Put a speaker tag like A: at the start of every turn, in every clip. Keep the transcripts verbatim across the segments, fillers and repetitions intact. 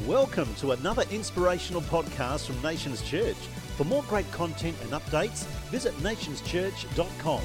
A: Welcome to another inspirational podcast from Nations Church. For more great content and updates, visit nations church dot com.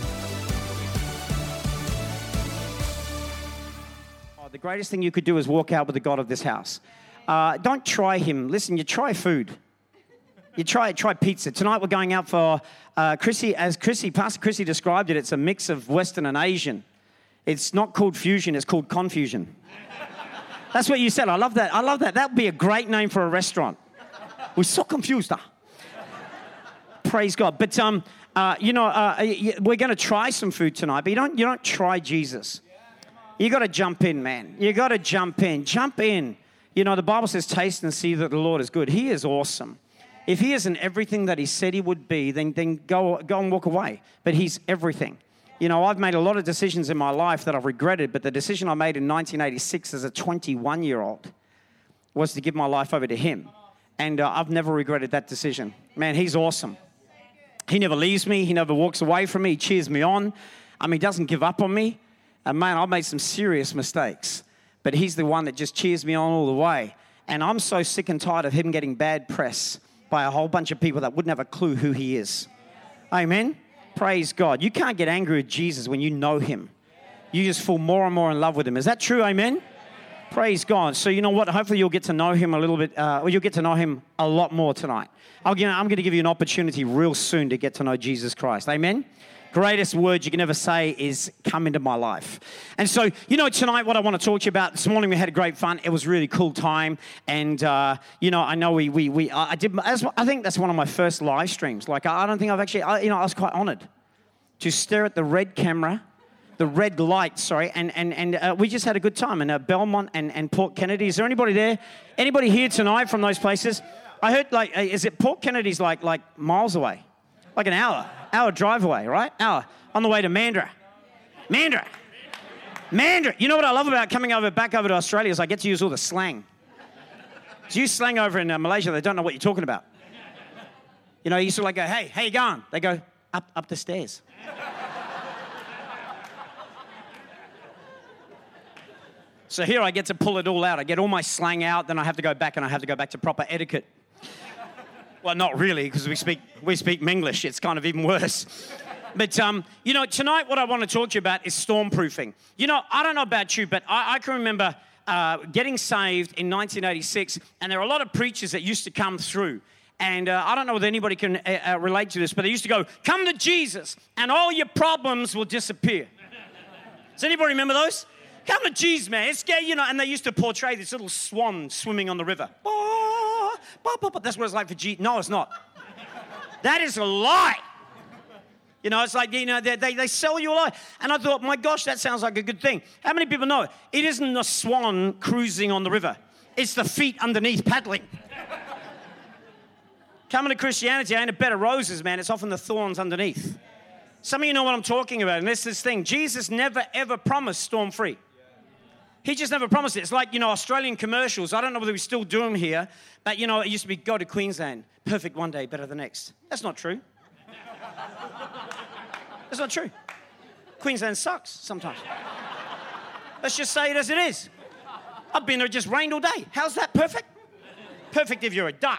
B: Oh, the greatest thing you could do is walk out with the God of this house. Uh, don't try him. Listen, you try food. You try try pizza. Tonight we're going out for uh, Chrissy, as Chrissy, Pastor Chrissy described it, it's a mix of Western and Asian. It's not called fusion, it's called confusion. That's what you said. I love that. I love that. That would be a great name for a restaurant. We're so confused. Huh? Praise God. But, um, uh, you know, uh, we're going to try some food tonight, but you don't, you don't try Jesus. You got to jump in, man. You got to jump in. Jump in. You know, the Bible says, taste and see that the Lord is good. He is awesome. If he isn't everything that he said he would be, then, then go, go and walk away. But he's everything. You know, I've made a lot of decisions in my life that I've regretted, but the decision I made in nineteen eighty-six as a twenty-one-year-old was to give my life over to him. And uh, I've never regretted that decision. Man, he's awesome. He never leaves me. He never walks away from me. He cheers me on. I mean, he doesn't give up on me. And man, I've made some serious mistakes. But he's the one that just cheers me on all the way. And I'm so sick and tired of him getting bad press by a whole bunch of people that wouldn't have a clue who he is. Amen? Praise God. You can't get angry with Jesus when you know him. You just fall more and more in love with him. Is that true? Amen? Praise God. So you know what? Hopefully you'll get to know him a little bit, uh, or you'll get to know him a lot more tonight. I'll give, I'm going to give you an opportunity real soon to get to know Jesus Christ. Amen? Greatest word you can ever say is come into my life. And so, you know, tonight what I want to talk to you about, this morning we had a great fun. It was a really cool time. And, uh, you know, I know we, we, we I did, I think that's one of my first live streams. Like, I don't think I've actually, I, you know, I was quite honored to stare at the red camera, the red light, sorry, and, and, and uh, we just had a good time in uh, Belmont and, and Port Kennedy. Is there anybody there? Anybody here tonight from those places? I heard, like, uh, is it Port Kennedy's like, like miles away? Like an hour, hour drive away, right? Hour on the way to Mandurah. Mandurah. Mandurah. You know what I love about coming over back over to Australia is I get to use all the slang. So you use slang over in uh, Malaysia, they don't know what you're talking about. You know, you used to like go, hey, how you going? They go, up, up the stairs. So here I get to pull it all out. I get all my slang out, then I have to go back and I have to go back to proper etiquette. Well, not really, because we speak we speak Minglish. It's kind of even worse. But, um, you know, tonight what I want to talk to you about is stormproofing. You know, I don't know about you, but I, I can remember uh, getting saved in nineteen eighty-six, and there are a lot of preachers that used to come through. And uh, I don't know whether anybody can uh, uh, relate to this, but they used to go, come to Jesus, and all your problems will disappear. Does anybody remember those? Come to Jesus, man. It's scary, you know. And they used to portray this little swan swimming on the river. That's what it's like for Jesus. No, it's not. That is a lie. You know, it's like, you know, they, they, they sell you a lie. And I thought, my gosh, that sounds like a good thing. How many people know it isn't the swan cruising on the river? It's the feet underneath paddling. Coming to Christianity ain't a bed of roses, man. It's often the thorns underneath. Some of you know what I'm talking about. And this this thing. Jesus never, ever promised storm-free. He just never promised it. It's like, you know, Australian commercials. I don't know whether we still do them here. But, you know, it used to be, go to Queensland. Perfect one day, better the next. That's not true. That's not true. Queensland sucks sometimes. Let's just say it as it is. I've been there, it just rained all day. How's that perfect? Perfect if you're a duck.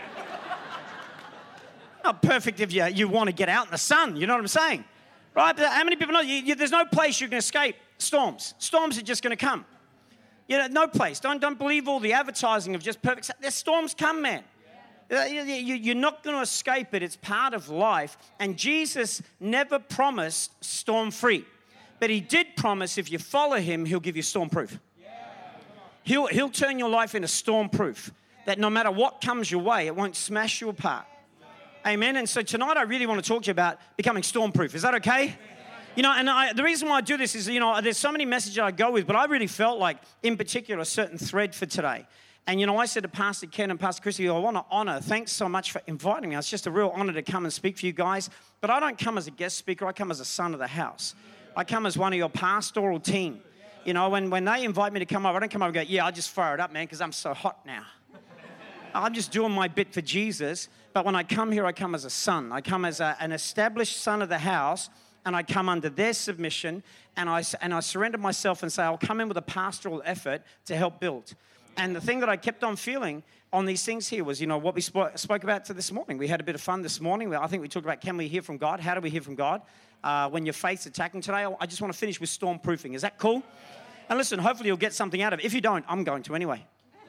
B: Not perfect if you, you want to get out in the sun. You know what I'm saying? Right? But how many people know? You, you, there's no place you can escape storms. Storms are just going to come. You know, no place. Don't, don't believe all the advertising of just perfect. There's storms come, man. Yeah. You, you, you're not going to escape it. It's part of life. And Jesus never promised storm-free. But he did promise if you follow him, he'll give you storm-proof. Yeah. He'll, he'll turn your life into storm-proof. That no matter what comes your way, it won't smash you apart. Amen. And so tonight I really want to talk to you about becoming storm-proof. Is that okay? You know, and I, the reason why I do this is, you know, there's so many messages I go with, but I really felt like, in particular, a certain thread for today. And, you know, I said to Pastor Ken and Pastor Chrissy, I want to honor, thanks so much for inviting me. It's just a real honor to come and speak for you guys. But I don't come as a guest speaker. I come as a son of the house. I come as one of your pastoral team. You know, when, when they invite me to come over, I don't come over and go, yeah, I'll just fire it up, man, because I'm so hot now. I'm just doing my bit for Jesus. But when I come here, I come as a son. I come as a, an established son of the house, and I come under their submission, and I, and I surrender myself and say, I'll come in with a pastoral effort to help build. And the thing that I kept on feeling on these things here was, you know, what we spoke, spoke about to this morning. We had a bit of fun this morning. I think we talked about, can we hear from God? How do we hear from God? Uh, when your faith's attacking today, I just want to finish with stormproofing. Is that cool? And listen, hopefully you'll get something out of it. If you don't, I'm going to anyway.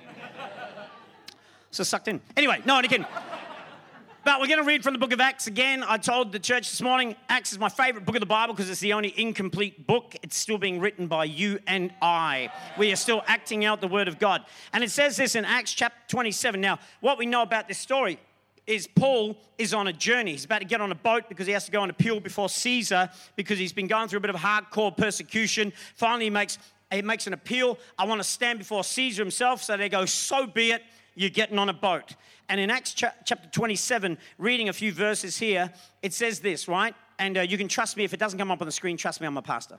B: So sucked in. Anyway, no, and again. But we're going to read from the book of Acts again. I told the church this morning, Acts is my favorite book of the Bible because it's the only incomplete book. It's still being written by you and I. We are still acting out the word of God. And it says this in Acts chapter twenty-seven. Now, what we know about this story is Paul is on a journey. He's about to get on a boat because he has to go and appeal before Caesar because he's been going through a bit of hardcore persecution. Finally, he makes, he makes an appeal. I want to stand before Caesar himself. So they go, so be it. You're getting on a boat. And in Acts cha- chapter twenty-seven, reading a few verses here, it says this, right? And uh, you can trust me. If it doesn't come up on the screen, trust me, I'm a pastor.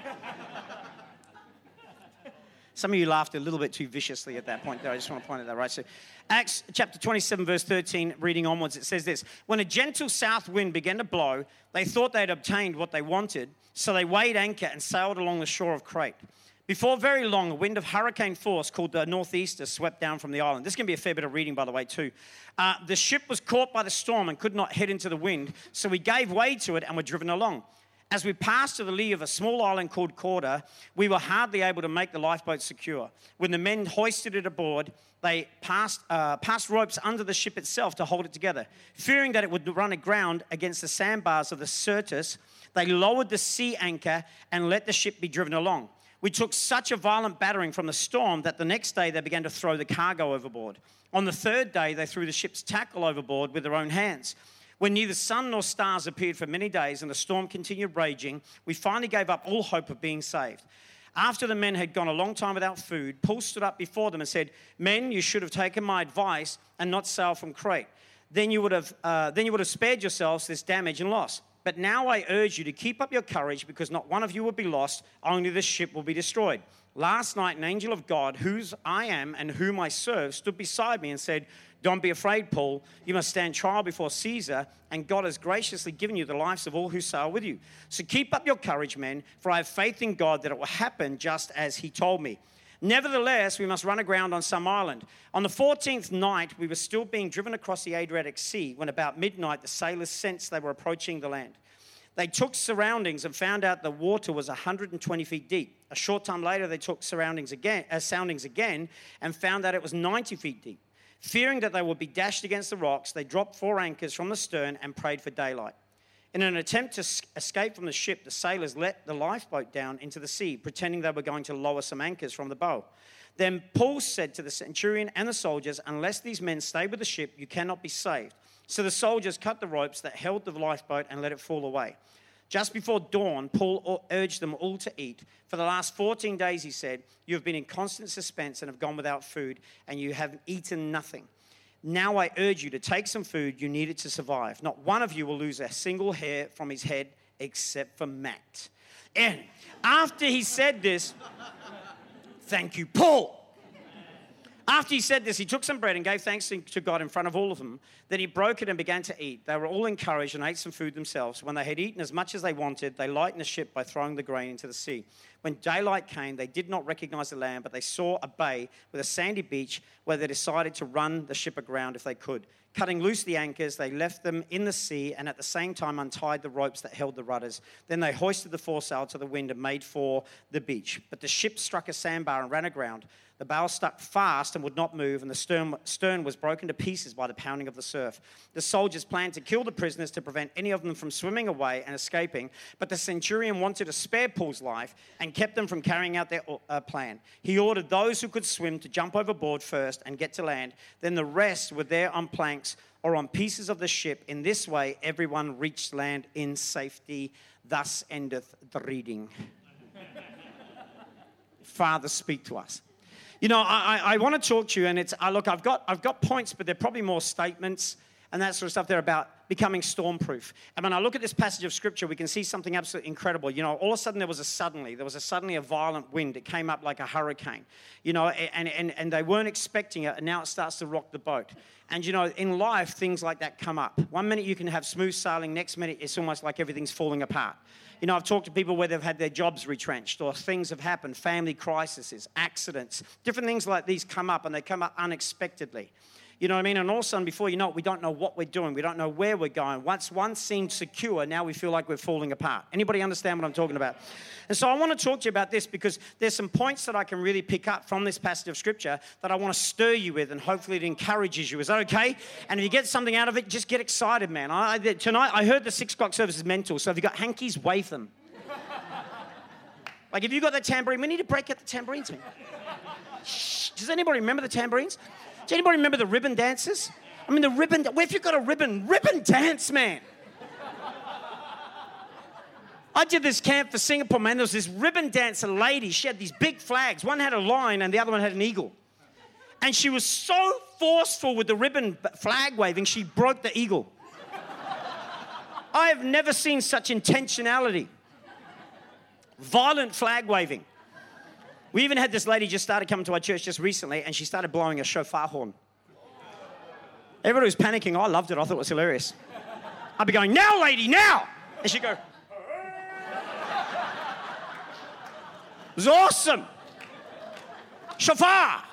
B: Some of you laughed a little bit too viciously at that point there. I just want to point out that, right? So Acts chapter twenty-seven, verse thirteen, reading onwards, it says this. When a gentle south wind began to blow, they thought they'd obtained what they wanted, so they weighed anchor and sailed along the shore of Crete. Before very long, a wind of hurricane force called the Northeaster swept down from the island. This is going to be a fair bit of reading, by the way, too. Uh, the ship was caught by the storm and could not head into the wind, so we gave way to it and were driven along. As we passed to the lee of a small island called Cauda, we were hardly able to make the lifeboat secure. When the men hoisted it aboard, they passed, uh, passed ropes under the ship itself to hold it together. Fearing that it would run aground against the sandbars of the Syrtis, they lowered the sea anchor and let the ship be driven along. We took such a violent battering from the storm that the next day they began to throw the cargo overboard. On the third day, they threw the ship's tackle overboard with their own hands. When neither sun nor stars appeared for many days and the storm continued raging, we finally gave up all hope of being saved. After the men had gone a long time without food, Paul stood up before them and said, "Men, you should have taken my advice and not sailed from Crete. Then you would have, uh, then you would have spared yourselves this damage and loss. But now I urge you to keep up your courage because not one of you will be lost, only the ship will be destroyed. Last night, an angel of God, whose I am and whom I serve, stood beside me and said, 'Don't be afraid, Paul. You must stand trial before Caesar, and God has graciously given you the lives of all who sail with you. So keep up your courage, men, for I have faith in God that it will happen just as he told me.' Nevertheless, we must run aground on some island. On the fourteenth night, we were still being driven across the Adriatic Sea when about midnight the sailors sensed they were approaching the land. They took surroundings and found out the water was one hundred twenty feet deep. A short time later, they took surroundings again, uh, soundings again and found that it was ninety feet deep. Fearing that they would be dashed against the rocks, they dropped four anchors from the stern and prayed for daylight. In an attempt to escape from the ship, the sailors let the lifeboat down into the sea, pretending they were going to lower some anchors from the bow. Then Paul said to the centurion and the soldiers, "Unless these men stay with the ship, you cannot be saved." So the soldiers cut the ropes that held the lifeboat and let it fall away. Just before dawn, Paul urged them all to eat. For the last fourteen days, he said, "You have been in constant suspense and have gone without food, and you have eaten nothing. Now I urge you to take some food. You need it to survive. Not one of you will lose a single hair from his head except for Matt." And after he said this, thank you, Paul. After he said this, he took some bread and gave thanks to God in front of all of them. Then he broke it and began to eat. They were all encouraged and ate some food themselves. When they had eaten as much as they wanted, they lightened the ship by throwing the grain into the sea. When daylight came, they did not recognize the land, but they saw a bay with a sandy beach where they decided to run the ship aground if they could. Cutting loose the anchors, they left them in the sea and at the same time untied the ropes that held the rudders. Then they hoisted the foresail to the wind and made for the beach. But the ship struck a sandbar and ran aground. The bow stuck fast and would not move, and the stern, stern was broken to pieces by the pounding of the surf. The soldiers planned to kill the prisoners to prevent any of them from swimming away and escaping, but the centurion wanted to spare Paul's life and kept them from carrying out their uh, plan. He ordered those who could swim to jump overboard first and get to land. Then the rest were there on planks or on pieces of the ship. In this way, everyone reached land in safety. Thus endeth the reading. Father, speak to us. You know, I, I want to talk to you, and it's, uh, look, I've got, I've got points, but they're probably more statements and that sort of stuff there about, becoming storm-proof. And when I look at this passage of Scripture, we can see something absolutely incredible. You know, all of a sudden there was a suddenly. There was a suddenly a violent wind. It came up like a hurricane. You know, and, and, and they weren't expecting it, and now it starts to rock the boat. And, you know, in life, things like that come up. One minute you can have smooth sailing. Next minute, it's almost like everything's falling apart. You know, I've talked to people where they've had their jobs retrenched or things have happened, family crises, accidents, different things like these come up, and they come up unexpectedly. You know what I mean? And all of a sudden, before you know it, we don't know what we're doing. We don't know where we're going. Once one seemed secure, now we feel like we're falling apart. Anybody understand what I'm talking about? And so I want to talk to you about this because there's some points that I can really pick up from this passage of Scripture that I want to stir you with, and hopefully it encourages you. Is that okay? And if you get something out of it, just get excited, man. I, tonight, I heard the six o'clock service is mental, so if you've got hankies, wave them. Like if you've got that tambourine, we need to break out the tambourines, man. Shh. Does anybody remember the tambourines? Does anybody remember the ribbon dances? I mean, the ribbon, where if you've got a ribbon, ribbon dance, man. I did this camp for Singapore, man. There was this ribbon dancer lady. She had these big flags. One had a lion and the other one had an eagle. And she was so forceful with the ribbon flag waving, she broke the eagle. I have never seen such intentionality. Violent flag waving. We even had this lady just started coming to our church just recently, and she started blowing a shofar horn. Everybody was panicking. I loved it. I thought it was hilarious. I'd be going, now, lady, now! And she'd go... It was awesome. Shofar.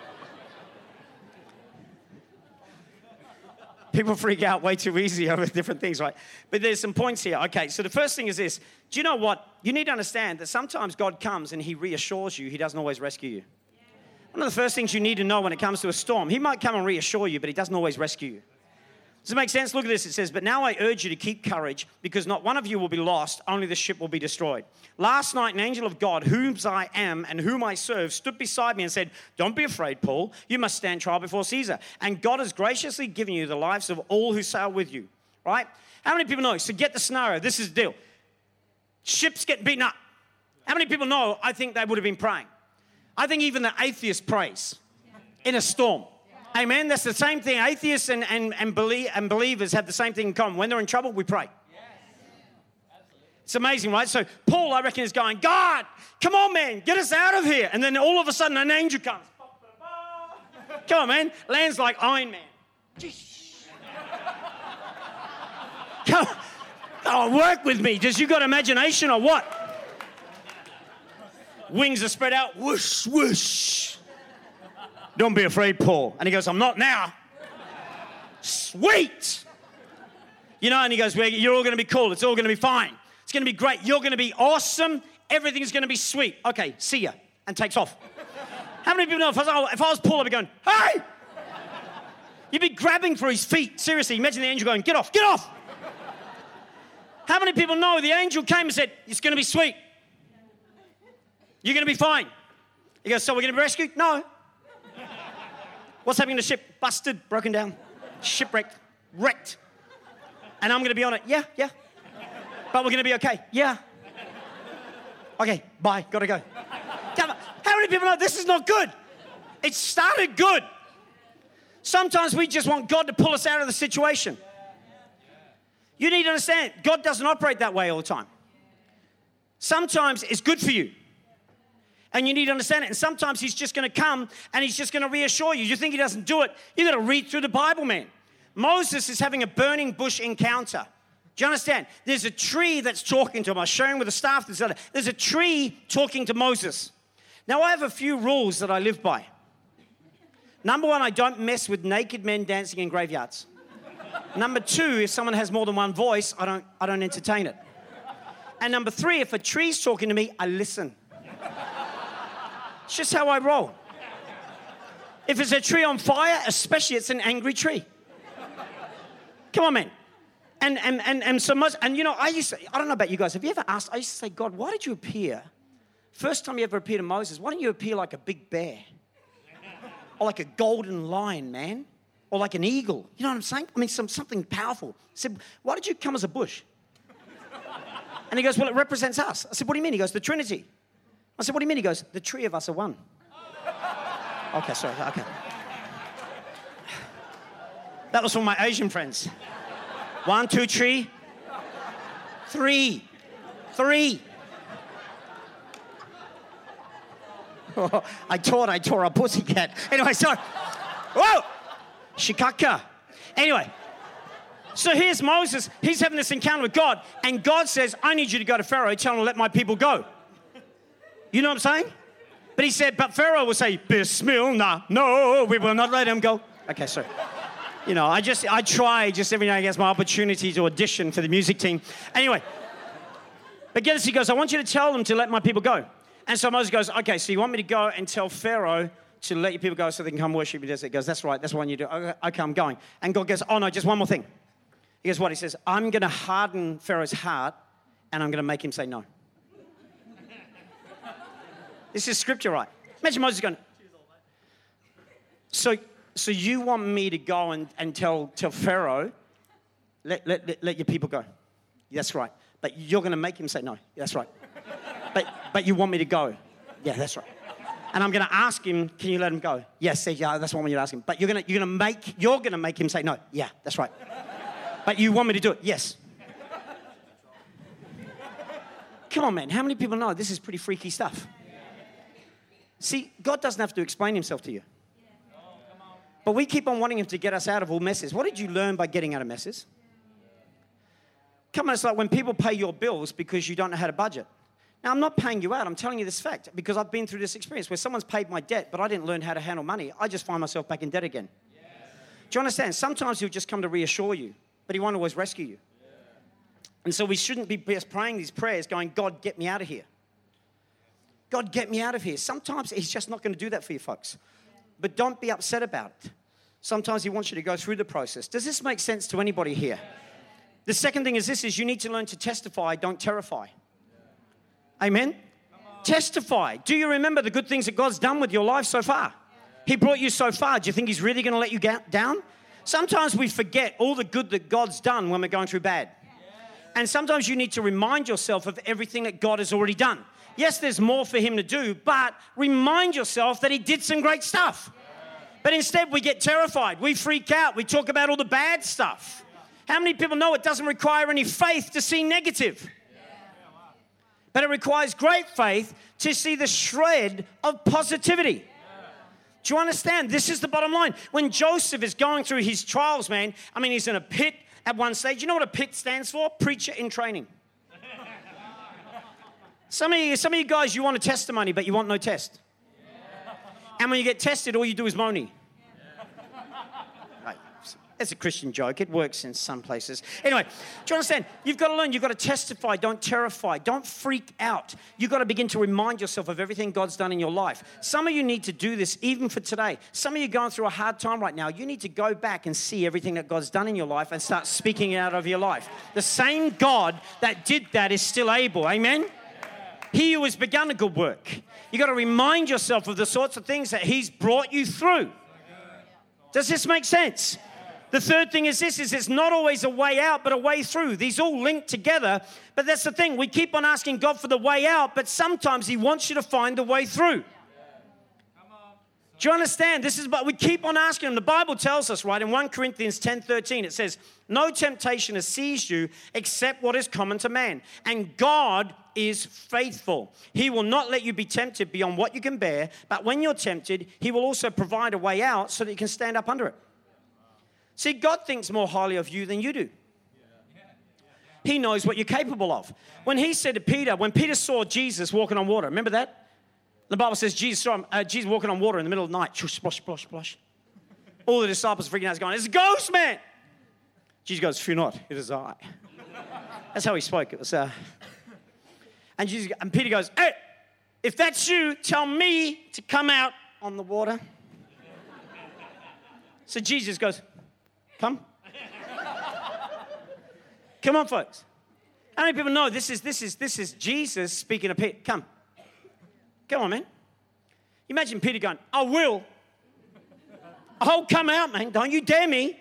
B: People freak out way too easy over different things, right? But there's some points here. Okay, so the first thing is this. Do you know what? You need to understand that sometimes God comes and he reassures you. He doesn't always rescue you. One of the first things you need to know when it comes to a storm, he might come and reassure you, but he doesn't always rescue you. Does it make sense? Look at this. It says, but now I urge you to keep courage because not one of you will be lost, only the ship will be destroyed. Last night, an angel of God, whom I am and whom I serve, stood beside me and said, don't be afraid, Paul. You must stand trial before Caesar. And God has graciously given you the lives of all who sail with you. Right? How many people know? So get the scenario. This is the deal. Ships get beaten up. How many people know I think they would have been praying? I think even the atheist prays in a storm. Amen. That's the same thing. Atheists and, and, and, belie- and believers have the same thing in common. When they're in trouble, we pray. Yes. It's amazing, right? So Paul, I reckon, is going, God, come on, man, get us out of here. And then all of a sudden, an angel comes. Come on, man. Lands like Iron Man. Come on. Oh, work with me. Does you got imagination or what? Wings are spread out. Whoosh, whoosh. Don't be afraid, Paul. And he goes, I'm not now. Sweet. You know, and he goes, well, you're all going to be cool. It's all going to be fine. It's going to be great. You're going to be awesome. Everything's going to be sweet. Okay, see ya. And takes off. How many people know if I was, if I was Paul, I'd be going, hey! You'd be grabbing for his feet. Seriously, imagine the angel going, get off, get off. How many people know the angel came and said, it's going to be sweet. You're going to be fine. He goes, so we're going to be rescued? No. What's happening to the ship? Busted, broken down, shipwrecked, wrecked. And I'm going to be on it. Yeah, yeah. But we're going to be okay. Yeah. Okay, bye. Got to go. How many people know this is not good? It started good. Sometimes we just want God to pull us out of the situation. You need to understand, God doesn't operate that way all the time. Sometimes it's good for you. And you need to understand it. And sometimes he's just going to come and he's just going to reassure you. You think he doesn't do it. You've got to read through the Bible, man. Moses is having a burning bush encounter. Do you understand? There's a tree that's talking to him. I was showing with a staff. There's a, there's a tree talking to Moses. Now, I have a few rules that I live by. Number one, I don't mess with naked men dancing in graveyards. Number two, if someone has more than one voice, I don't, I don't entertain it. And number three, if a tree's talking to me, I listen. It's just how I roll. If it's a tree on fire, especially it's an angry tree. Come on, man. And and and and so much. And you know, I used to, I don't know about you guys. Have you ever asked? I used to say, God, why did you appear? First time you ever appeared to Moses, why didn't you appear like a big bear, or like a golden lion, man, or like an eagle? You know what I'm saying? I mean, some something powerful. I said, why did you come as a bush? And he goes, well, it represents us. I said, what do you mean? He goes, the Trinity. I said, what do you mean? He goes, the three of us are one. Okay, sorry, okay. That was from my Asian friends. One, two, three. Three. Three. Oh, I thought I tore a pussycat. Anyway, sorry. Whoa! Shikaka. Anyway, so here's Moses. He's having this encounter with God, and God says, I need you to go to Pharaoh, tell him to let my people go. You know what I'm saying? But he said, but Pharaoh will say, Bismillah, no, we will not let him go. Okay, sorry. You know, I just, I try just every now and again, it's my opportunity to audition for the music team. Anyway, but get this, he goes, I want you to tell them to let my people go. And so Moses goes, okay, so you want me to go and tell Pharaoh to let your people go so they can come worship you? He goes, that's right, that's what you do. Okay, okay, I'm going. And God goes, oh no, just one more thing. He goes, what? He says, I'm going to harden Pharaoh's heart and I'm going to make him say no. This is scripture, right? Imagine Moses going, so, so you want me to go and, and tell, tell Pharaoh, let, let, let, let your people go. That's right. But you're going to make him say no. That's right. But but you want me to go. Yeah, that's right. And I'm going to ask him, can you let him go? Yes, yeah, that's what I want you to ask him. But you're going to you're going to make you're going to make him say no. Yeah, that's right. But you want me to do it? Yes. Come on, man. How many people know this is pretty freaky stuff? See, God doesn't have to explain himself to you. But we keep on wanting him to get us out of all messes. What did you learn by getting out of messes? Come on, it's like when people pay your bills because you don't know how to budget. Now, I'm not paying you out. I'm telling you this fact because I've been through this experience where someone's paid my debt, but I didn't learn how to handle money. I just find myself back in debt again. Yes. Do you understand? Sometimes he'll just come to reassure you, but he won't always rescue you. Yeah. And so we shouldn't be just praying these prayers going, God, get me out of here. God, get me out of here. Sometimes he's just not going to do that for you, folks. But don't be upset about it. Sometimes he wants you to go through the process. Does this make sense to anybody here? The second thing is this, is you need to learn to testify, don't terrify. Amen? Testify. Do you remember the good things that God's done with your life so far? He brought you so far. Do you think he's really going to let you get down? Sometimes we forget all the good that God's done when we're going through bad. And sometimes you need to remind yourself of everything that God has already done. Yes, there's more for him to do, but remind yourself that he did some great stuff. But instead we get terrified. We freak out. We talk about all the bad stuff. How many people know it doesn't require any faith to see negative? But it requires great faith to see the shred of positivity. Do you understand? This is the bottom line. When Joseph is going through his trials, man, I mean, he's in a pit at one stage. You know what a pit stands for? Preacher in training. Some of you, some of you guys, you want a testimony, but you want no test. And when you get tested, all you do is moany. It's a Christian joke. It works in some places. Anyway, do you understand? You've got to learn. You've got to testify. Don't terrify. Don't freak out. You've got to begin to remind yourself of everything God's done in your life. Some of you need to do this even for today. Some of you are going through a hard time right now. You need to go back and see everything that God's done in your life and start speaking it out of your life. The same God that did that is still able. Amen? He who has begun a good work. You've got to remind yourself of the sorts of things that he's brought you through. Does this make sense? The third thing is this, is it's not always a way out, but a way through. These all link together, but that's the thing. We keep on asking God for the way out, but sometimes he wants you to find the way through. Do you understand? This is what we keep on asking him. The Bible tells us, right, in First Corinthians ten thirteen, it says, no temptation has seized you except what is common to man. And God is faithful. He will not let you be tempted beyond what you can bear, but when you're tempted, he will also provide a way out so that you can stand up under it. See, God thinks more highly of you than you do. He knows what you're capable of. When he said to Peter, when Peter saw Jesus walking on water, remember that? The Bible says Jesus saw him, uh, Jesus walking on water in the middle of the night. Splosh, splosh, splosh. All the disciples freaking out, going, it's a ghost, man. Jesus goes, fear not, it is I. That's how he spoke. It was, uh, and, Jesus, and Peter goes, hey, if that's you, tell me to come out on the water. So Jesus goes, come. Come on, folks. How many people know this is this is this is Jesus speaking to Peter? Come. Come on, man. Imagine Peter going, I will. Oh, come out, man. Don't you dare me.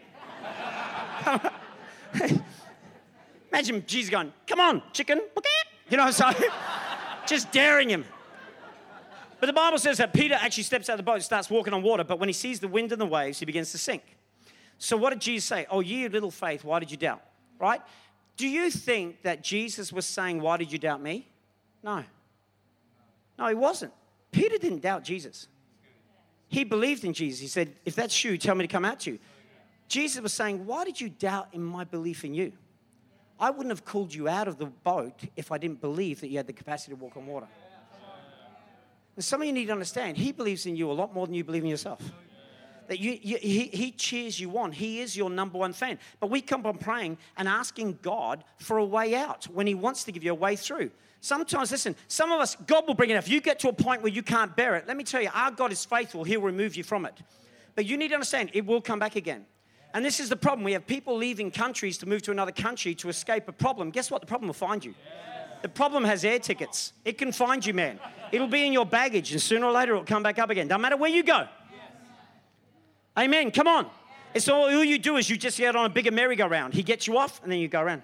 B: Imagine Jesus going, come on, chicken. You know, so just daring him. But the Bible says that Peter actually steps out of the boat and starts walking on water, but when he sees the wind and the waves, he begins to sink. So what did Jesus say? Oh, ye of little faith, why did you doubt? right? Do you think that Jesus was saying, why did you doubt me? No. No, he wasn't. Peter didn't doubt Jesus. He believed in Jesus. He said, if that's you, tell me to come out to you. Jesus was saying, why did you doubt in my belief in you? I wouldn't have called you out of the boat if I didn't believe that you had the capacity to walk on water. And some of you need to understand, he believes in you a lot more than you believe in yourself. That you, you, he, he cheers you on. He is your number one fan. But we come on praying and asking God for a way out when he wants to give you a way through. Sometimes, listen, some of us, God will bring it up. If you get to a point where you can't bear it, let me tell you, our God is faithful. He'll remove you from it. But you need to understand, it will come back again. And this is the problem. We have people leaving countries to move to another country to escape a problem. Guess what? The problem will find you. The problem has air tickets. It can find you, man. It'll be in your baggage, and sooner or later it'll come back up again. Doesn't matter where you go. Amen. Come on. It's all, all you do is you just get on a bigger merry-go-round. He gets you off, and then you go around.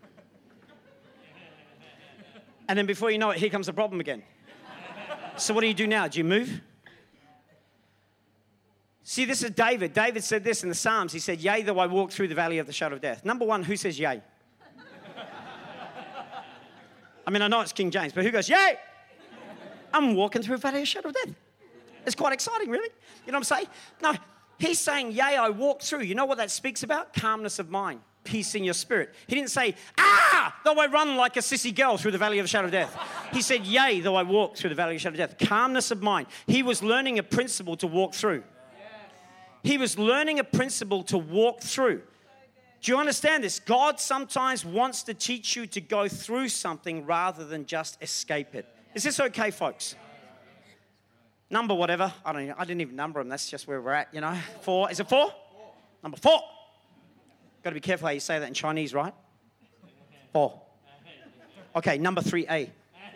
B: And then before you know it, here comes the problem again. So what do you do now? Do you move? See, this is David. David said this in the Psalms. He said, yea, though I walk through the valley of the shadow of death. Number one, who says yea? I mean, I know it's King James, but who goes, yay? I'm walking through a valley of shadow of death. It's quite exciting, really. You know what I'm saying? No, he's saying, yay, I walked through. You know what that speaks about? Calmness of mind, peace in your spirit. He didn't say, ah, though I run like a sissy girl through the valley of the shadow of death. He said, yay, though I walk through the valley of the shadow of death. Calmness of mind. He was learning a principle to walk through. He was learning a principle to walk through. Do you understand this? God sometimes wants to teach you to go through something rather than just escape it. Is this okay, folks? Number whatever. I don't know. I didn't even number them. That's just where we're at, you know. Four. Is it four? Number four. Got to be careful how you say that in Chinese, right? Four. Okay, number three A.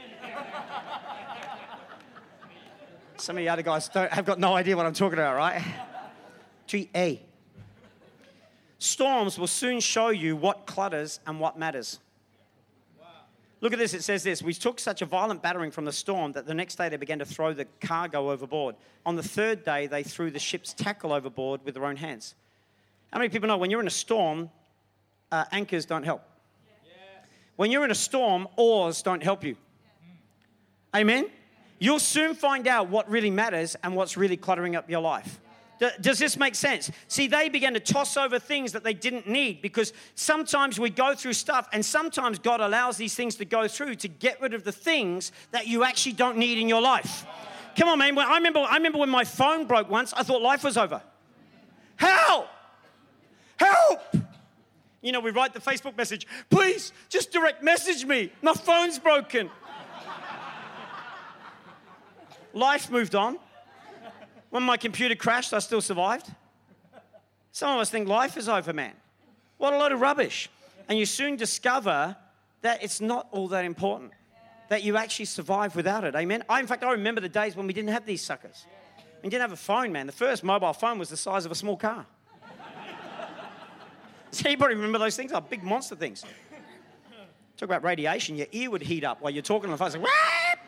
B: Some of the other guys don't, have got no idea what I'm talking about, right? three A. Storms will soon show you what clutters and what matters. Wow. Look at this. It says this. We took such a violent battering from the storm that the next day they began to throw the cargo overboard. On the third day, they threw the ship's tackle overboard with their own hands. How many people know when you're in a storm, uh, anchors don't help? Yes. When you're in a storm, oars don't help you. Yeah. Amen? You'll soon find out what really matters and what's really cluttering up your life. Does this make sense? See, they began to toss over things that they didn't need because sometimes we go through stuff and sometimes God allows these things to go through to get rid of the things that you actually don't need in your life. Come on, man. When, I remember, I remember when my phone broke once, I thought life was over. Help! Help! You know, we write the Facebook message, please, just direct message me. My phone's broken. Life moved on. When my computer crashed, I still survived. Some of us think life is over, man. What a load of rubbish. And you soon discover that it's not all that important, that you actually survive without it. Amen? I, in fact, I remember the days when we didn't have these suckers. We didn't have a phone, man. The first mobile phone was the size of a small car. Does anybody remember those things? Oh, big monster things. Talk about radiation. Your ear would heat up while you're talking on the phone. It's like, what?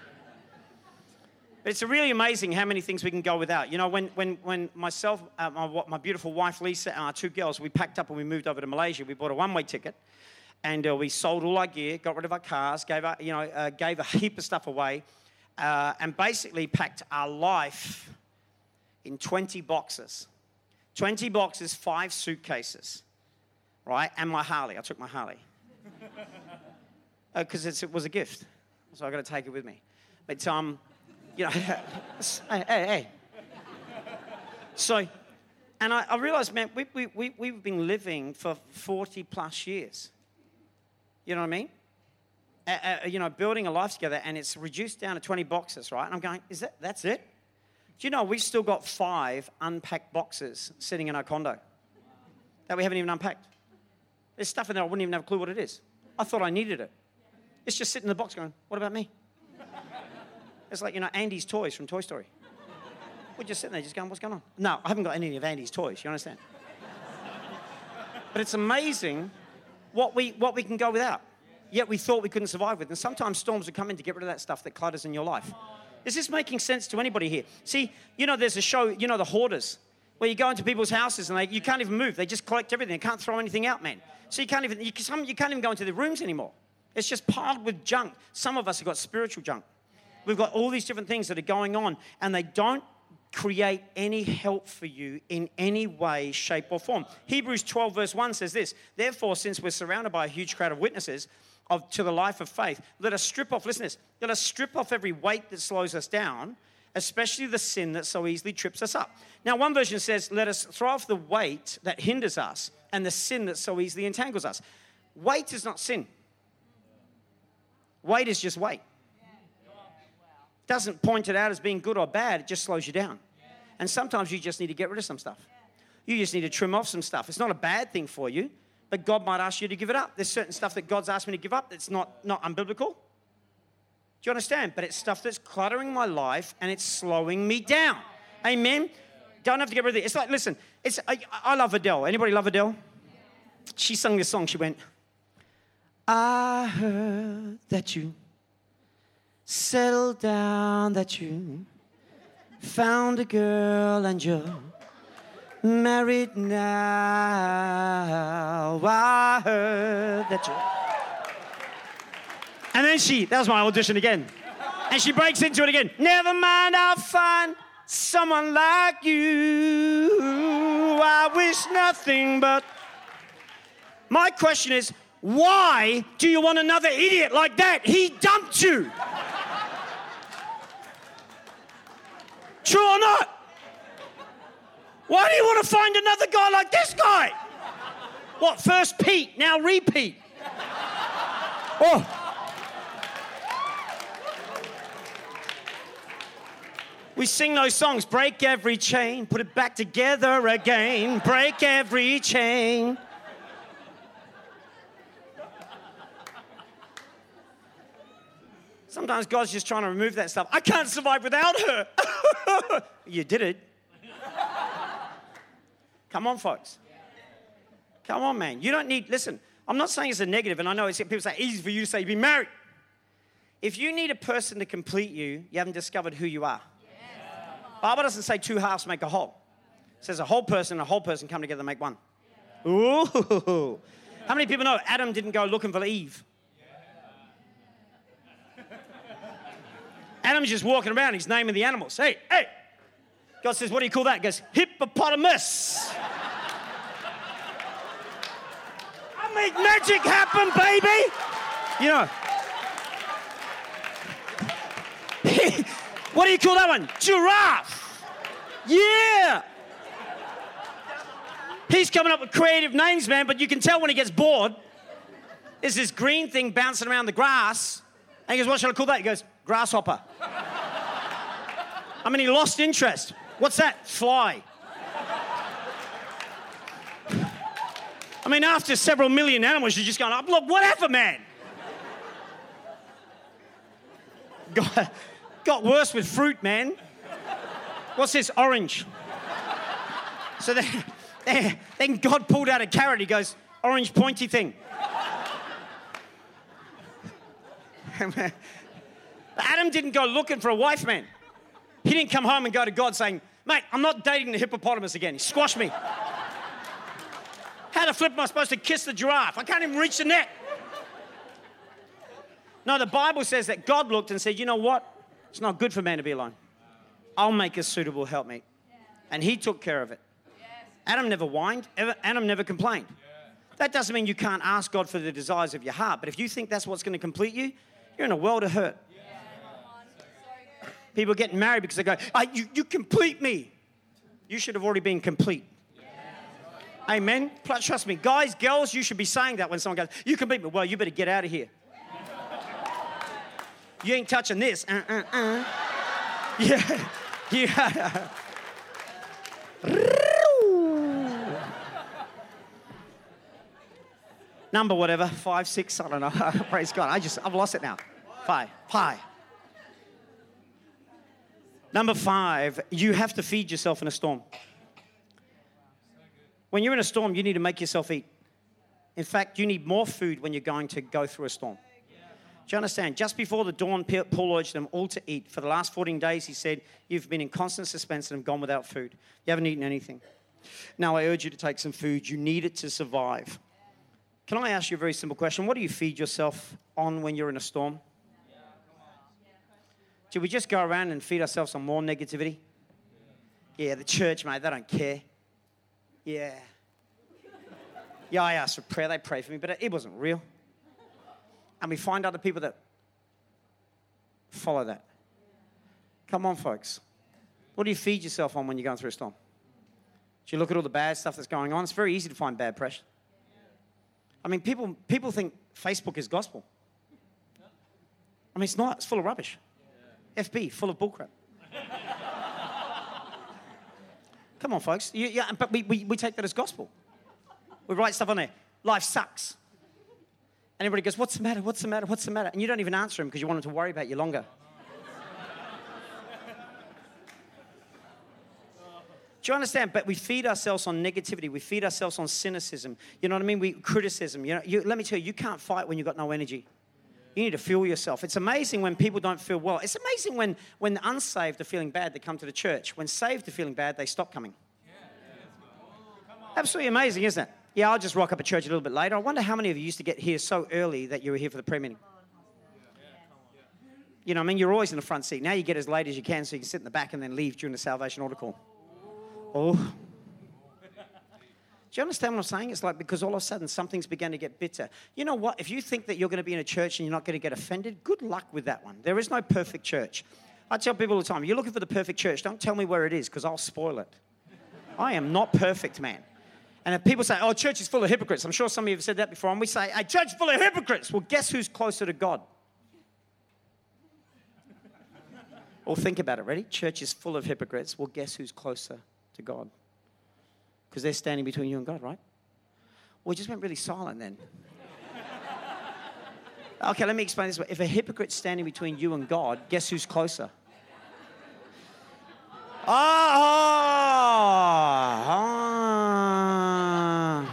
B: It's really amazing how many things we can go without. You know, when when when myself, uh, my, my beautiful wife Lisa, and our two girls, we packed up and we moved over to Malaysia. We bought a one-way ticket, and uh, we sold all our gear, got rid of our cars, gave our, you know, uh, gave a heap of stuff away, uh, and basically packed our life in twenty boxes, twenty boxes, five suitcases, right, and my Harley. I took my Harley because uh, it was a gift, so I got to take it with me. But um. You know, hey, hey, hey. So, and I, I realized, man, we, we, we, we've been living for forty plus years. You know what I mean? Uh, uh, you know, building a life together, and it's reduced down to twenty boxes, right? And I'm going, is that, that's it? Do you know, we've still got five unpacked boxes sitting in our condo that we haven't even unpacked. There's stuff in there I wouldn't even have a clue what it is. I thought I needed it. It's just sitting in the box going, what about me? It's like, you know, Andy's toys from Toy Story. We're just sitting there just going, what's going on? No, I haven't got any of Andy's toys, you understand? But it's amazing what we what we can go without. Yet we thought we couldn't survive with. And sometimes storms would come in to get rid of that stuff that clutters in your life. Is this making sense to anybody here? See, you know, there's a show, you know, The Hoarders. where you go into people's houses and they, you can't even move. They just collect everything. They can't throw anything out, man. So you can't even you, some, you can't even go into the rooms anymore. It's just piled with junk. Some of us have got spiritual junk. We've got all these different things that are going on, and they don't create any help for you in any way, shape, or form. Hebrews twelve verse one says this, therefore, since we're surrounded by a huge crowd of witnesses of to the life of faith, let us strip off, listen to this, let us strip off every weight that slows us down, especially the sin that so easily trips us up. Now, one version says, let us throw off the weight that hinders us and the sin that so easily entangles us. Weight is not sin. Weight is just weight. It doesn't point it out as being good or bad. It just slows you down. And sometimes you just need to get rid of some stuff. You just need to trim off some stuff. It's not a bad thing for you, but God might ask you to give it up. There's certain stuff that God's asked me to give up that's not, not unbiblical. Do you understand? But it's stuff that's cluttering my life and it's slowing me down. Amen? Don't have to get rid of it. It's like, listen, it's I, I love Adele. Anybody love Adele? She sung this song. She went, I heard that you settled down, that you found a girl and you're married now. I heard that you... And then she, that was my audition again. And she breaks into it again. Never mind, I'll find someone like you. I wish nothing but... My question is, why do you want another idiot like that? He dumped you. True or not? Why do you want to find another guy like this guy? What, first Pete, now repeat. Oh. We sing those songs, break every chain, put it back together again, break every chain. Sometimes God's just trying to remove that stuff. I can't survive without her. You did it. Come on, folks. Come on, man. You don't need, listen, I'm not saying it's a negative, and I know it's, people say, easy for you to say, be married. If you need a person to complete you, you haven't discovered who you are. The Bible doesn't say two halves make a whole. It says a whole person and a whole person come together and make one. Ooh. How many people know Adam didn't go looking for Eve? Adam's just walking around, he's naming the animals. Hey, hey. God says, what do you call that? He goes, hippopotamus. I make magic happen, baby. You know. What do you call that one? Giraffe. Yeah. He's coming up with creative names, man, but you can tell when he gets bored. There's this green thing bouncing around the grass. And he goes, what should I call that? He goes, grasshopper. I mean, he lost interest. What's that? Fly. I mean, after several million animals, you're just going, oh, look, whatever, man. Got, got worse with fruit, man. What's this? Orange. So then, then God pulled out a carrot. He goes, orange pointy thing. Adam didn't go looking for a wife, man. He didn't come home and go to God saying, mate, I'm not dating the hippopotamus again. He squashed me. How the flip am I supposed to kiss the giraffe? I can't even reach the neck. No, the Bible says that God looked and said, you know what? It's not good for man to be alone. I'll make a suitable helpmate. And he took care of it. Adam never whined. Adam never complained. That doesn't mean you can't ask God for the desires of your heart. But if you think that's what's going to complete you, you're in a world of hurt. People are getting married because they go, oh, you, you complete me. You should have already been complete. Yeah. Amen. Trust me, guys, girls, you should be saying that when someone goes, you complete me. Well, you better get out of here. You ain't touching this. Uh, uh, uh. Yeah. Yeah. Number whatever, five, six, I don't know. Praise God. I just, I've lost it now. Five. Five. Number five, you have to feed yourself in a storm. When you're in a storm, you need to make yourself eat. In fact, you need more food when you're going to go through a storm. Do you understand? Just before the dawn, Paul urged them all to eat. For the last fourteen days, he said, you've been in constant suspense and have gone without food. You haven't eaten anything. Now I urge you to take some food. You need it to survive. Can I ask you a very simple question? What do you feed yourself on when you're in a storm? Do we just go around and feed ourselves on more negativity? Yeah, the church, mate, they don't care. Yeah. Yeah, I asked for prayer. They prayed for me, but it wasn't real. And we find other people that follow that. Come on, folks. What do you feed yourself on when you're going through a storm? Do you look at all the bad stuff that's going on? It's very easy to find bad press. I mean, people people think Facebook is gospel. I mean, it's not. It's full of rubbish. F B, full of bullcrap. Come on, folks. You, yeah, but we, we, we take that as gospel. We write stuff on there. Life sucks. And everybody goes, what's the matter? What's the matter? What's the matter? And you don't even answer them because you want them to worry about you longer. Do you understand? But we feed ourselves on negativity. We feed ourselves on cynicism. You know what I mean? We criticism. You know, you, let me tell you, you can't fight when you've got no energy. You need to fuel yourself. It's amazing when people don't feel well. It's amazing when, when the unsaved are feeling bad, they come to the church. When saved are feeling bad, they stop coming. Absolutely amazing, isn't it? Yeah, I'll just rock up at church a little bit later. I wonder how many of you used to get here so early that you were here for the prayer meeting. You know, I mean, you're always in the front seat. Now you get as late as you can so you can sit in the back and then leave during the salvation altar call. Oh. Do you understand what I'm saying? It's like because all of a sudden something's begun to get bitter. You know what? If you think that you're going to be in a church and you're not going to get offended, good luck with that one. There is no perfect church. I tell people all the time, you're looking for the perfect church. Don't tell me where it is because I'll spoil it. I am not perfect, man. And if people say, oh, church is full of hypocrites, I'm sure some of you have said that before, and we say, a church full of hypocrites. Well, guess who's closer to God? Well, think about it. Ready? Church is full of hypocrites. Well, guess who's closer to God? Because they're standing between you and God, right? Well, we just went really silent then. Okay, let me explain this way. If a hypocrite's standing between you and God, guess who's closer? Oh, oh.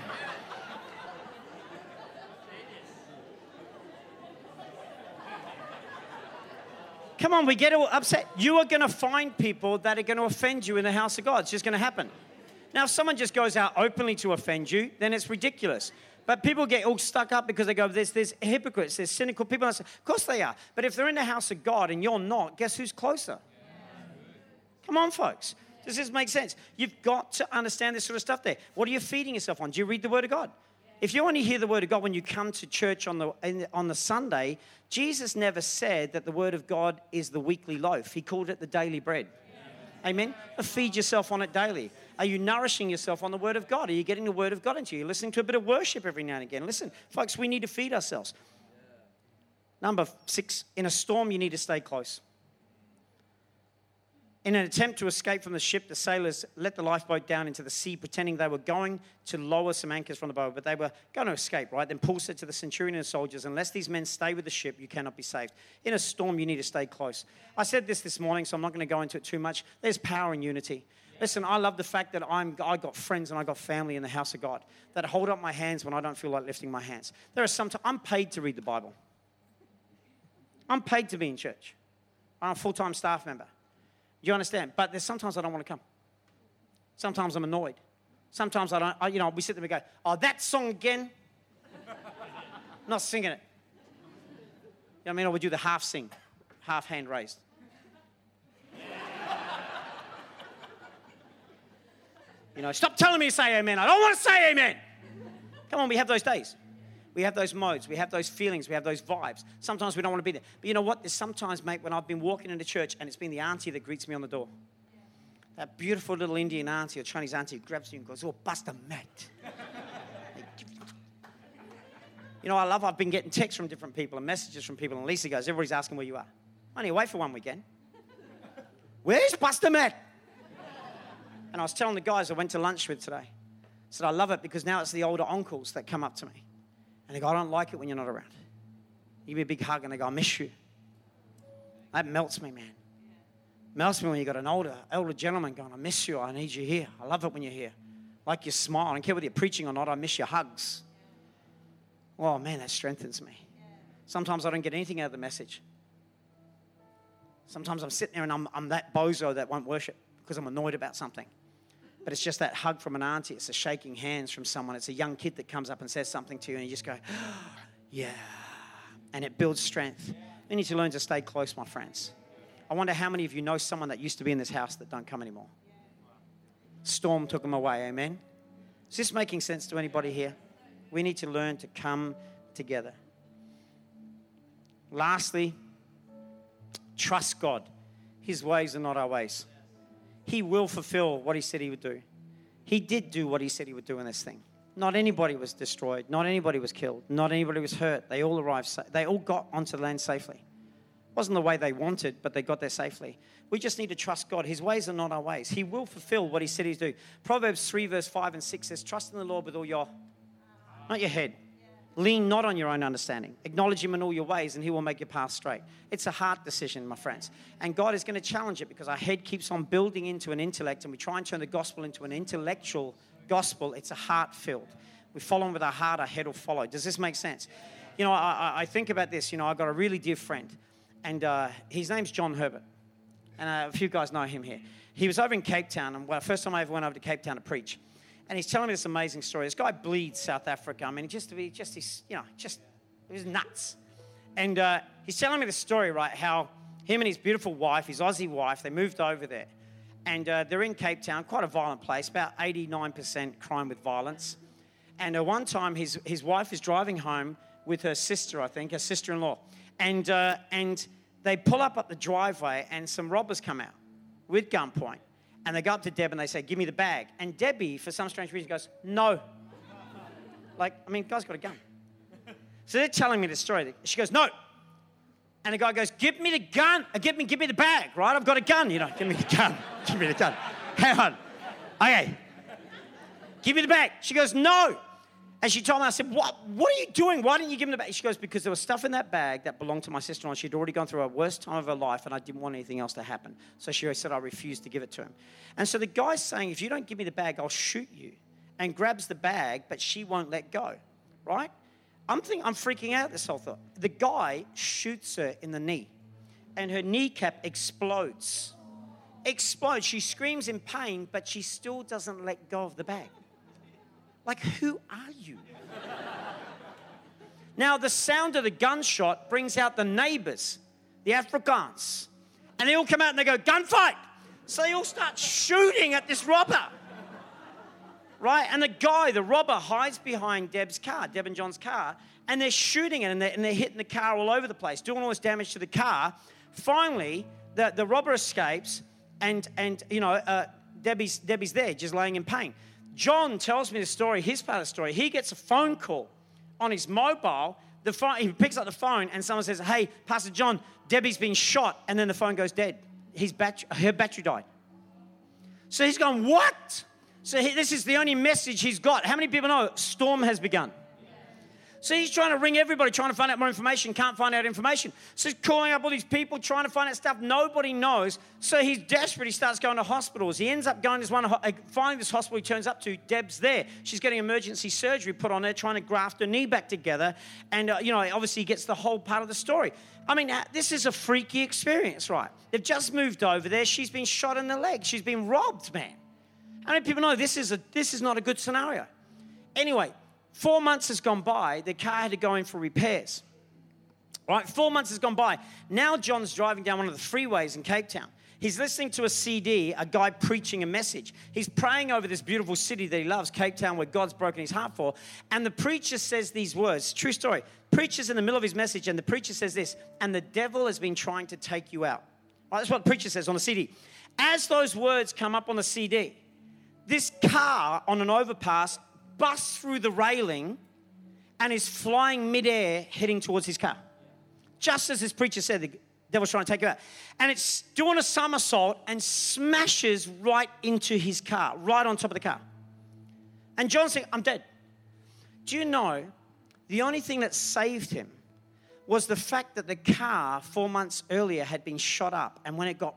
B: Come on, we get upset. You are going to find people that are going to offend you in the house of God. It's just going to happen. Now, if someone just goes out openly to offend you, then it's ridiculous. But people get all stuck up because they go, there's, there's hypocrites, there's cynical people. Of course they are. But if they're in the house of God and you're not, guess who's closer? Come on, folks. Does this make sense? You've got to understand this sort of stuff there. What are you feeding yourself on? Do you read the Word of God? If you only hear the Word of God when you come to church on the on the Sunday, Jesus never said that the Word of God is the weekly loaf. He called it the daily bread. Amen? But feed yourself on it daily. Are you nourishing yourself on the Word of God? Are you getting the Word of God into you? You're listening to a bit of worship every now and again. Listen, folks, we need to feed ourselves. Number six, in a storm, you need to stay close. In an attempt to escape from the ship, the sailors let the lifeboat down into the sea, pretending they were going to lower some anchors from the boat, but they were going to escape, right? Then Paul said to the centurion and soldiers, unless these men stay with the ship, you cannot be saved. In a storm, you need to stay close. I said this this morning, so I'm not going to go into it too much. There's power in unity. Listen, I love the fact that I'm, I got friends and I got family in the house of God that hold up my hands when I don't feel like lifting my hands. There are some times, I'm paid to read the Bible. I'm paid to be in church. I'm a full-time staff member. Do you understand? But there's sometimes I don't want to come. Sometimes I'm annoyed. Sometimes I don't, I, you know, we sit there and we go, oh, that song again? I'm not singing it. You know what I mean? Or we do the half sing, half hand raised. You know, stop telling me to say amen. I don't want to say amen. Come on, we have those days. We have those modes. We have those feelings. We have those vibes. Sometimes we don't want to be there. But you know what? There's sometimes, mate, when I've been walking into church and it's been the auntie that greets me on the door. That beautiful little Indian auntie or Chinese auntie grabs you and goes, oh, Pastor Matt. You know, I love, I've been getting texts from different people and messages from people. And Lisa goes, everybody's asking where you are. I'm only away for one weekend. Where's Pastor Matt? And I was telling the guys I went to lunch with today. I said, I love it because now it's the older uncles that come up to me. And they go, I don't like it when you're not around. You give me a big hug and they go, I miss you. That melts me, man. Melts me when you got an older, older gentleman going, I miss you, I need you here. I love it when you're here. Like your smile. I don't care whether you're preaching or not, I miss your hugs. Oh, man, that strengthens me. Sometimes I don't get anything out of the message. Sometimes I'm sitting there and I'm, I'm that bozo that won't worship because I'm annoyed about something. But it's just that hug from an auntie. It's a shaking hands from someone. It's a young kid that comes up and says something to you and you just go, yeah. And it builds strength. You need to learn to stay close, my friends. I wonder how many of you know someone that used to be in this house that don't come anymore. Storm took them away, amen? Is this making sense to anybody here? We need to learn to come together. Lastly, trust God. His ways are not our ways. He will fulfill what he said he would do. He did do what he said he would do in this thing. Not anybody was destroyed. Not anybody was killed. Not anybody was hurt. They all arrived. Sa- they all got onto the land safely. It wasn't the way they wanted, but they got there safely. We just need to trust God. His ways are not our ways. He will fulfill what he said he'd do. Proverbs three, verse five and six says, trust in the Lord with all your, not your head. Lean not on your own understanding. Acknowledge him in all your ways and he will make your path straight. It's a heart decision, my friends. And God is going to challenge it because our head keeps on building into an intellect and we try and turn the gospel into an intellectual gospel. It's a heart filled. We follow him with our heart, our head will follow. Does this make sense? You know, I, I think about this. You know, I've got a really dear friend and uh, his name's John Herbert. And uh, a few guys know him here. He was over in Cape Town and well, the first time I ever went over to Cape Town to preach. And he's telling me this amazing story. This guy bleeds South Africa. I mean, just to be, just he's, you know, just it was nuts. And uh, he's telling me the story, right? How him and his beautiful wife, his Aussie wife, they moved over there, and uh, they're in Cape Town, quite a violent place, about eighty-nine percent crime with violence. And uh, one time, his his wife is driving home with her sister, I think, her sister-in-law, and uh, and they pull up up the driveway, and some robbers come out with gunpoint. And they go up to Deb and they say, give me the bag. And Debbie, for some strange reason, goes, no. Like, I mean, guy's got a gun. So they're telling me the story. She goes, no. And the guy goes, give me the gun. Uh, give me, give me the bag, right? I've got a gun. You know, give me the gun. Give me the gun. Hang on. Okay. Give me the bag. She goes, no. And she told me, I said, what, what are you doing? Why didn't you give me the bag? She goes, because there was stuff in that bag that belonged to my sister-in-law. She'd already gone through her worst time of her life, and I didn't want anything else to happen. So she said, I refused to give it to him. And so the guy's saying, if you don't give me the bag, I'll shoot you. And grabs the bag, but she won't let go, right? I'm thinking, I'm freaking out this whole thought. The guy shoots her in the knee, and her kneecap explodes. Explodes. She screams in pain, but she still doesn't let go of the bag. Like, who are you? Now, the sound of the gunshot brings out the neighbors, the Afrikaans. And they all come out and they go, gunfight! So they all start shooting at this robber. Right? And the guy, the robber, hides behind Deb's car, Deb and John's car, and they're shooting it and they're, and they're hitting the car all over the place, doing all this damage to the car. Finally, the, the robber escapes and, and you know, uh, Debbie's, Debbie's there just laying in pain. John tells me the story, his part of the story. He gets a phone call on his mobile. The phone, he picks up the phone and someone says, hey, Pastor John, Debbie's been shot. And then the phone goes dead. His bat- her battery died. So he's going, what? So he, this is the only message he's got. How many people know storm has begun? So he's trying to ring everybody, trying to find out more information, can't find out information. So he's calling up all these people, trying to find out stuff nobody knows. So he's desperate. He starts going to hospitals. He ends up going to this one, finding this hospital he turns up to. Deb's there. She's getting emergency surgery put on her, trying to graft her knee back together. And, uh, you know, obviously he gets the whole part of the story. I mean, this is a freaky experience, right? They've just moved over there. She's been shot in the leg. She's been robbed, man. How many people know this is, a, this is not a good scenario? Anyway, four months has gone by. The car had to go in for repairs. All right, four months has gone by. Now John's driving down one of the freeways in Cape Town. He's listening to a C D, a guy preaching a message. He's praying over this beautiful city that he loves, Cape Town, where God's broken his heart for. And the preacher says these words, true story. Preacher's in the middle of his message, and the preacher says this, and the devil has been trying to take you out. All right, that's what the preacher says on the C D. As those words come up on the C D, this car on an overpass busts through the railing and is flying midair heading towards his car. Just as this preacher said, the devil's trying to take you out. And it's doing a somersault and smashes right into his car, right on top of the car. And John's saying, I'm dead. Do you know, the only thing that saved him was the fact that the car four months earlier had been shot up. And when it got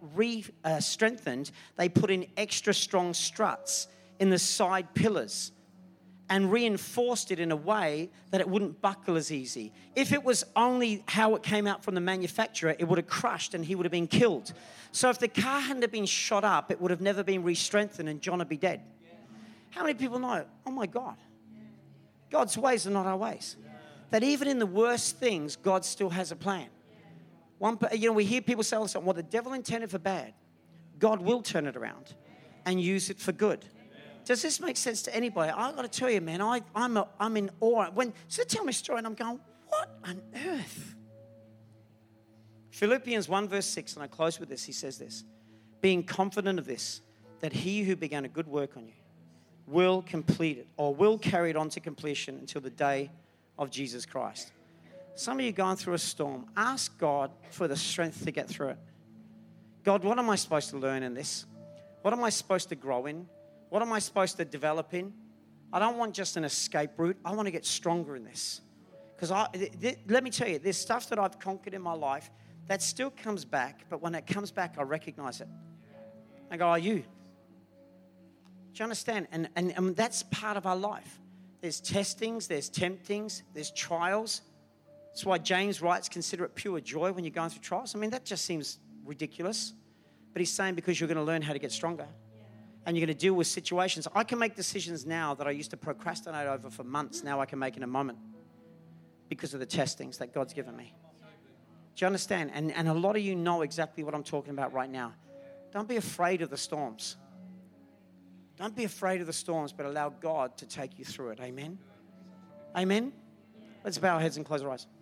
B: re-strengthened, uh, they put in extra strong struts in the side pillars. and reinforced it in a way that it wouldn't buckle as easy. If it was only how it came out from the manufacturer, it would have crushed and he would have been killed. So if the car hadn't have been shot up, it would have never been re-strengthened and John would be dead. How many people know, oh my God, God's ways are not our ways? That even in the worst things, God still has a plan. One, you know, we hear people say all the time, well, the devil intended for bad. God will turn it around and use it for good. Does this make sense to anybody? I've got to tell you, man, I, I'm, a, I'm in awe. When so they tell me a story and I'm going, what on earth? Philippians one verse six, and I close with this. He says this, being confident of this, that he who began a good work on you will complete it or will carry it on to completion until the day of Jesus Christ. Some of you going through a storm, ask God for the strength to get through it. God, what am I supposed to learn in this? What am I supposed to grow in? What am I supposed to develop in? I don't want just an escape route. I want to get stronger in this. Because I, th- th- let me tell you, there's stuff that I've conquered in my life that still comes back, but when it comes back, I recognize it. I go, are you? Do you understand? And, and, and that's part of our life. There's testings, there's temptings, there's trials. That's why James writes, consider it pure joy when you're going through trials. I mean, that just seems ridiculous. But he's saying because you're going to learn how to get stronger. And you're going to deal with situations. I can make decisions now that I used to procrastinate over for months. Now I can make in a moment because of the testings that God's given me. Do you understand? And, and a lot of you know exactly what I'm talking about right now. Don't be afraid of the storms. Don't be afraid of the storms, but allow God to take you through it. Amen? Amen? Let's bow our heads and close our eyes.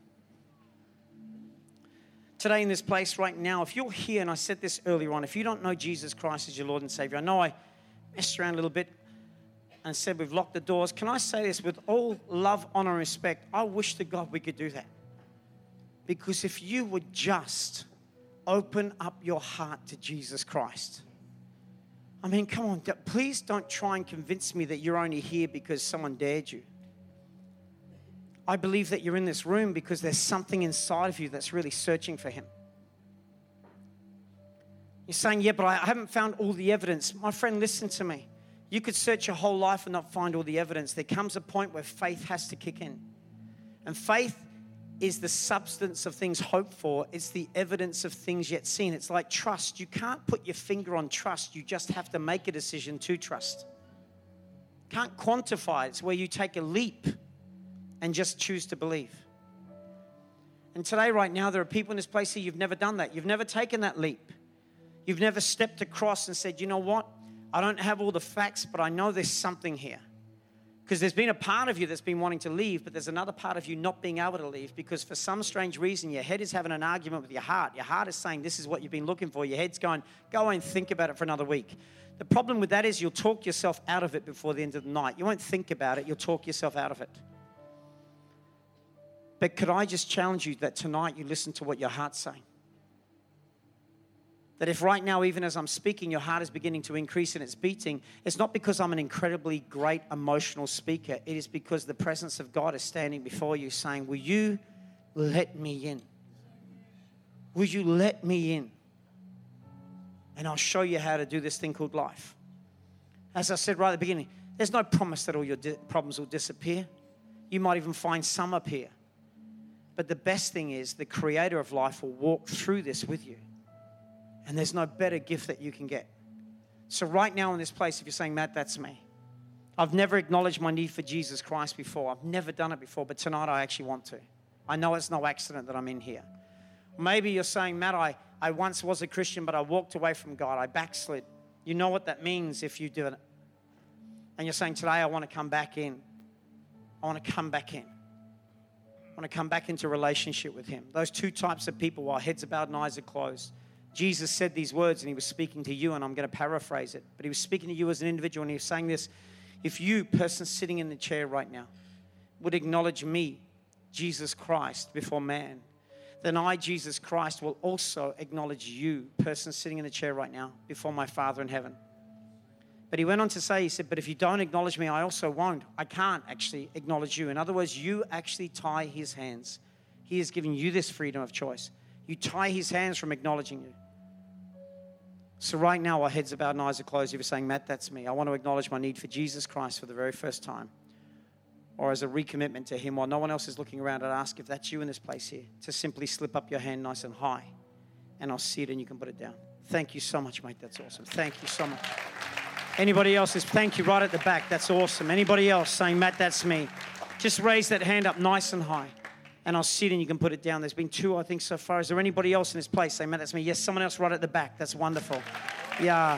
B: Today in this place right now, if you're here, and I said this earlier on, if you don't know Jesus Christ as your Lord and Savior, I know I messed around a little bit and said we've locked the doors. Can I say this with all love, honor, and respect? I wish to God we could do that. Because if you would just open up your heart to Jesus Christ. I mean, come on, please don't try and convince me that you're only here because someone dared you. I believe that you're in this room because there's something inside of you that's really searching for Him. You're saying, yeah, but I haven't found all the evidence. My friend, listen to me. You could search your whole life and not find all the evidence. There comes a point where faith has to kick in. And faith is the substance of things hoped for. It's the evidence of things yet seen. It's like trust. You can't put your finger on trust. You just have to make a decision to trust. Can't quantify it. It's where you take a leap and just choose to believe. And today, right now, there are people in this place here, you've never done that. You've never taken that leap. You've never stepped across and said, you know what? I don't have all the facts, but I know there's something here. Because there's been a part of you that's been wanting to leave, but there's another part of you not being able to leave because for some strange reason, your head is having an argument with your heart. Your heart is saying, this is what you've been looking for. Your head's going, go away and think about it for another week. The problem with that is you'll talk yourself out of it before the end of the night. You won't think about it. You'll talk yourself out of it. But could I just challenge you that tonight you listen to what your heart's saying? That if right now, even as I'm speaking, your heart is beginning to increase in its beating, it's not because I'm an incredibly great emotional speaker. It is because the presence of God is standing before you saying, will you let me in? Will you let me in? And I'll show you how to do this thing called life. As I said right at the beginning, there's no promise that all your di- problems will disappear. You might even find some up here. But the best thing is the creator of life will walk through this with you. And there's no better gift that you can get. So right now in this place, if you're saying, Matt, that's me. I've never acknowledged my need for Jesus Christ before. I've never done it before, but tonight I actually want to. I know it's no accident that I'm in here. Maybe you're saying, Matt, I, I once was a Christian, but I walked away from God. I backslid. You know what that means if you do it. And you're saying, today I want to come back in. I want to come back in. I want to come back into relationship with Him. Those two types of people, while heads are bowed and eyes are closed. Jesus said these words and He was speaking to you, and I'm going to paraphrase it. But He was speaking to you as an individual, and He was saying this. If you, person sitting in the chair right now, would acknowledge me, Jesus Christ, before man, then I, Jesus Christ, will also acknowledge you, person sitting in the chair right now, before my Father in heaven. But He went on to say, He said, but if you don't acknowledge me, I also won't. I can't actually acknowledge you. In other words, you actually tie His hands. He has given you this freedom of choice. You tie His hands from acknowledging you. So right now, our heads are bowed and eyes are closed. If you're saying, Matt, that's me. I want to acknowledge my need for Jesus Christ for the very first time. or as a recommitment to him while no one else is looking around, I'd ask if that's you in this place here to simply slip up your hand nice and high, and I'll see it and you can put it down. Thank you so much, mate. That's awesome. Thank you so much. Anybody else is thank you right at the back. That's awesome. Anybody else saying, Matt, that's me. Just raise that hand up nice and high, and I'll see it and you can put it down. There's been two, I think, so far. Is there anybody else in this place saying, Matt, that's me? Yes, someone else right at the back. That's wonderful. Yeah.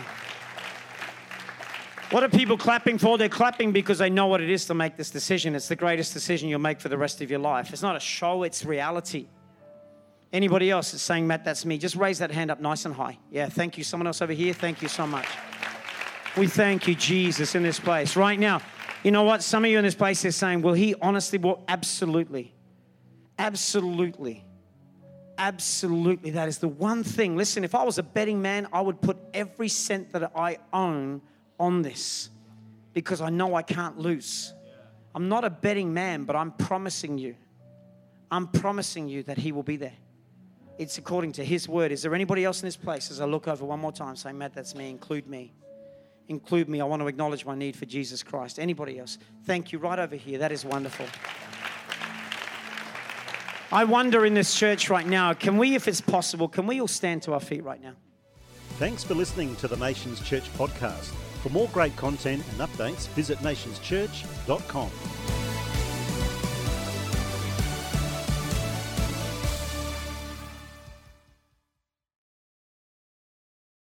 B: What are people clapping for? They're clapping because they know what it is to make this decision. It's the greatest decision you'll make for the rest of your life. It's not a show, it's reality. Anybody else is saying, Matt, that's me? Just raise that hand up nice and high. Yeah, thank you. Someone else over here, thank you so much. We thank you, Jesus, in this place. Right now, you know what? Some of you in this place are saying, will he honestly walk? Absolutely. Absolutely. Absolutely. That is the one thing. Listen, if I was a betting man, I would put every cent that I own on this because I know I can't lose. I'm not a betting man, but I'm promising you, I'm promising you that he will be there. It's according to his word. Is there anybody else in this place? As I look over one more time, say, Matt, that's me. Include me. Include me. I want to acknowledge my need for Jesus Christ. Anybody else? Thank you. Right over here. That is wonderful. I wonder in this church right now, can we, if it's possible, can we all stand to our feet right now?
A: Thanks for listening to the Nations Church podcast. For more great content and updates, visit nations church dot com.